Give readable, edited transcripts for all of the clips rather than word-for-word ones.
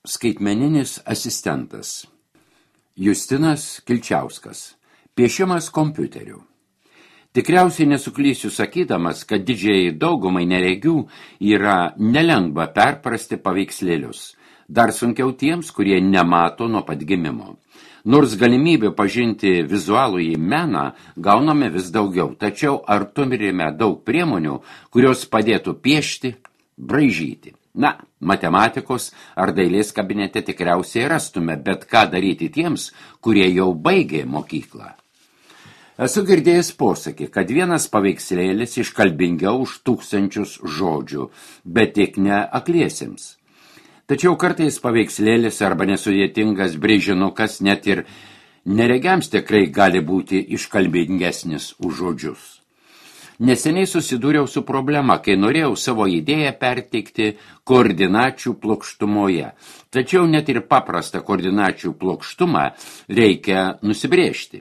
Skaitmeninis asistentas. Justinas Kilčiauskas. Piešimas kompiuteriu. Tikriausiai nesuklysiu sakydamas, kad didžiai daugumai neregių yra nelengva perprasti paveikslėlius. Dar sunkiau tiems, kurie nemato nuo pat gimimo. Nors galimybė pažinti vizualųjį meną gauname vis daugiau, tačiau ar turime daug priemonių, kurios padėtų piešti, braižyti. Na, matematikos ar dailės kabinete tikriausiai rastume, bet ką daryti tiems, kurie jau baigė mokyklą. Esu girdėjęs posakį, kad vienas paveikslėlis iškalbingiau už 1000 žodžių, bet tik ne akliesiems. Tačiau kartais paveikslėlis arba nesudėtingas brėžinukas net ir neregiams tikrai gali būti iškalbingesnis už žodžius. Neseniai susidūriau su problema, kai norėjau savo idėją perteikti koordinačių plokštumoje. Tačiau net ir paprastą koordinačių plokštumą reikia nusibrėžti.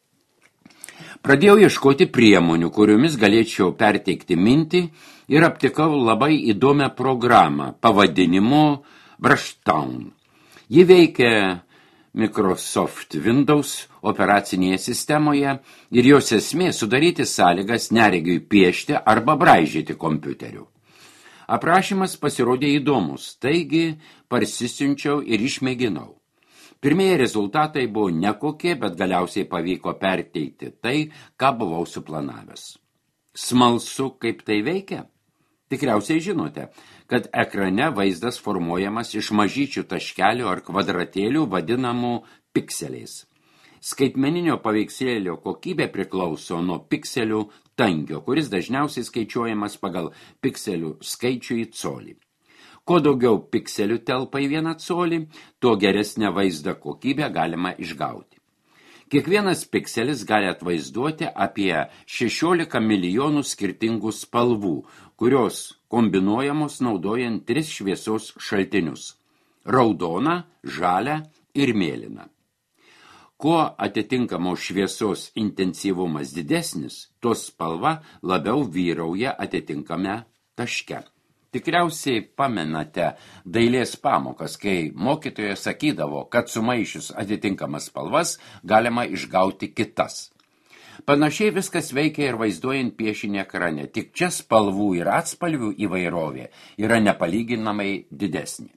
Pradėjau ieškoti priemonių, kuriomis galėčiau perteikti mintį ir aptikau labai įdomią programą pavadinimu Brushtown. Ji veikia Microsoft Windows operacinėje sistemoje ir jos esmė sudaryti sąlygas neregiui piešti arba braižyti kompiuteriu. Aprašymas pasirodė įdomus, taigi parsisiunčiau ir išmėginau. Pirmieji rezultatai buvo nekokie, bet galiausiai pavyko perteikti tai, ką buvau suplanavęs. Smalsu, kaip tai veikia? Tikriausiai žinote, kad ekrane vaizdas formuojamas iš mažyčių taškelių ar kvadratėlių vadinamų pikseliais. Skaitmeninio paveikslėlio kokybė priklauso nuo pikselių tankio, kuris dažniausiai skaičiuojamas pagal pikselių skaičių į colį. Kuo daugiau pikselių telpa į 1 colį, tuo geresnę vaizdą kokybę galima išgauti. Kiekvienas pikselis gali atvaizduoti apie 16 milijonų skirtingų spalvų, kurios kombinuojamos naudojant 3 šviesos šaltinius – raudoną, žalią ir mėlyną. Kuo atitinkamos šviesos intensyvumas didesnis, tuo spalva labiau vyrauja atitinkame taške. Tikriausiai pamenate dailės pamokas, kai mokytoja sakydavo, kad sumaišius atitinkamas spalvas galima išgauti kitas. Panašiai viskas veikia ir vaizduojant piešinį ekrane, tik čia spalvų ir atspalvių įvairovė yra nepalyginamai didesnė.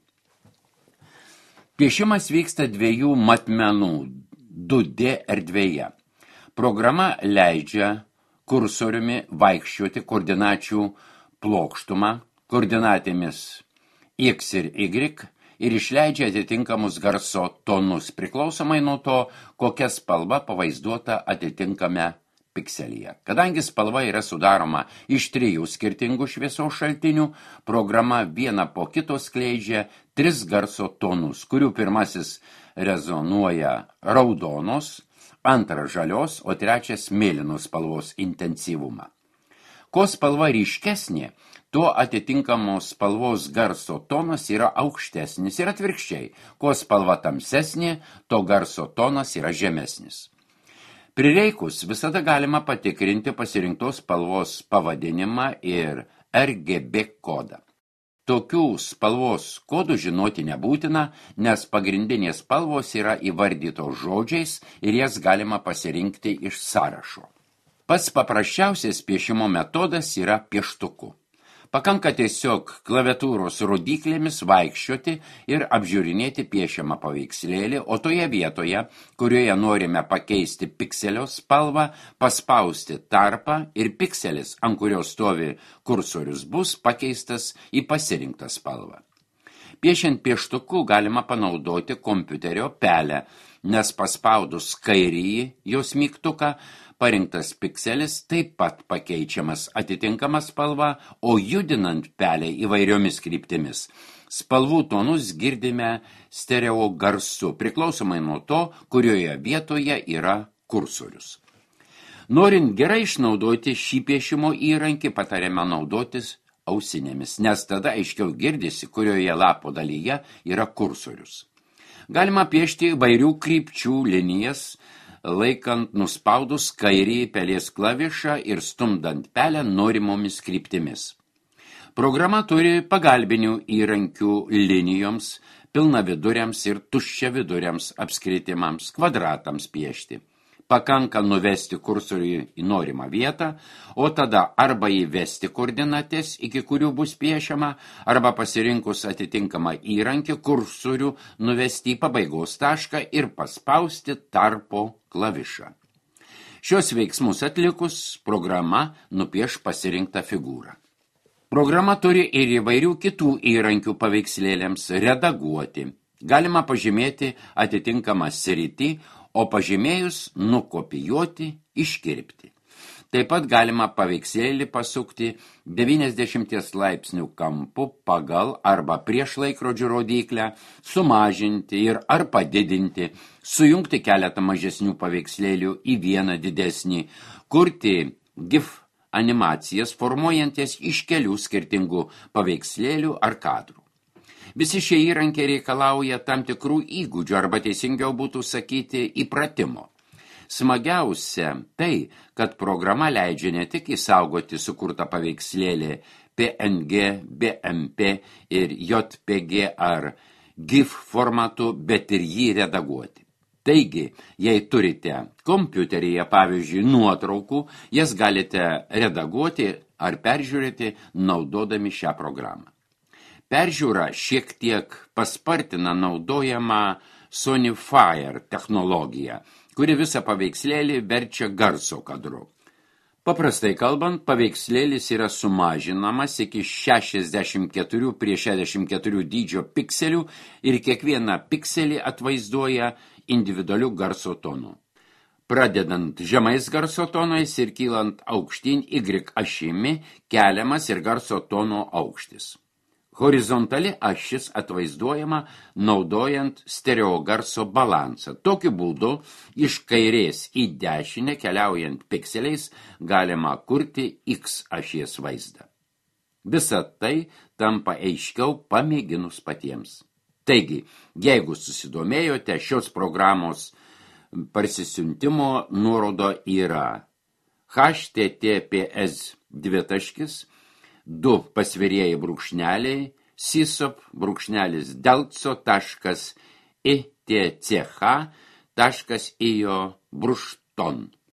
Piešimas vyksta 2 matmenų 2D erdvėje. Programa leidžia kursoriumi vaikščioti koordinačių plokštumą, koordinatėmis X ir Y ir išleidžia atitinkamus garso tonus, priklausomai nuo to, kokia spalva pavaizduota atitinkame pikselyje. Kadangi spalva yra sudaroma iš 3 skirtingų šviesos šaltinių, programa vieną po kito skleidžia 3 garso tonus, kurių pirmasis rezonuoja raudonos, antras žalios, o trečias mėlynos spalvos intensyvumą. Kuo spalva ryškesnė, tuo atitinkamos spalvos garso tonas yra aukštesnis ir atvirkščiai. Kuo spalva tamsesnė, to garso tonas yra žemesnis. Prireikus visada galima patikrinti pasirinktos spalvos pavadinimą ir RGB kodą. Tokių spalvos kodų žinoti nebūtina, nes pagrindinės spalvos yra įvardytos žodžiais ir jas galima pasirinkti iš sąrašo. Pats paprasčiausias piešimo metodas yra pieštuku. Pakanka tiesiog klaviatūros rodyklėmis vaikščioti ir apžiūrinėti piešiamą paveikslėlį, o toje vietoje, kurioje norime pakeisti pikselio spalvą, paspausti tarpą ir pikselis, ant kurio stovi kursorius, bus pakeistas į pasirinktą spalvą. Piešiant pieštuku galima panaudoti kompiuterio pelę, nes paspaudus kairįjį jos mygtuką, parinktas pikselis taip pat pakeičiamas atitinkama spalva, o judinant pelę įvairiomis kryptimis. Spalvų tonus girdime stereo garsu, priklausomai nuo to, kurioje vietoje yra kursorius. Norint gerai išnaudoti šį piešimo įrankį, patariame naudotis ausinėmis, nes tada aiškiau girdisi, kurioje lapo dalyje yra kursorius. Galima piešti įvairių krypčių linijas, laikant nuspaudus kairįjį pelės klavišą ir stumdant pelę norimomis kryptimis. Programa turi pagalbinių įrankių linijoms, pilnaviduriams ir tuščiaviduriams apskritimams, kvadratams piešti. Pakanka nuvesti kursorių į norimą vietą, o tada arba įvesti koordinates, iki kurių bus piešiama, arba pasirinkus atitinkamą įrankį kursorių nuvesti į pabaigos tašką ir paspausti tarpo klavišą. Šios veiksmus atlikus, programa nupieš pasirinktą figūrą. Programa turi ir įvairių kitų įrankių paveikslėlėms redaguoti. Galima pažymėti atitinkamą sritį, o pažymėjus nukopijuoti, iškirpti. Taip pat galima paveikslėlį pasukti 90 laipsnių kampu pagal arba prieš laikrodžių rodyklę, sumažinti ir ar padidinti, sujungti keletą mažesnių paveikslėlių į vieną didesnį, kurti GIF animacijas formuojanties iš kelių skirtingų paveikslėlių ar kadrų. Visi šie įrankiai reikalauja tam tikrų įgūdžių arba teisingiau būtų sakyti įpratimo. Smagiausia tai, kad programa leidžia ne tik įsaugoti sukurtą paveikslėlį PNG, BMP ir JPG ar GIF formatu, bet ir jį redaguoti. Taigi, jei turite kompiuteryje, pavyzdžiui, nuotraukų, jas galite redaguoti ar peržiūrėti naudodami šią programą. Peržiūra šiek tiek paspartina naudojamą Sonifier technologiją, kuri visą paveikslėlį verčia garso kadru. Paprastai kalbant, paveikslėlis yra sumažinamas iki 64 prie 64 dydžio pikselių ir kiekvieną pikselį atvaizduoja individualių garso tonų. Pradedant žemais garso tonais ir kylant aukštyn Y ašimi, keliamas ir garso tono aukštis. Horizontali ašis atvaizduojama naudojant stereogarso balansą. Tokiu būdu iš kairės į dešinę keliaujant pikseliais galima kurti X ašies vaizdą. Visa tai tampa aiškiau pamėginus patiems. Taigi, jeigu susidomėjote, šios programos parsisiuntimo nuorodo yra https://sysop_delco.itch.io/.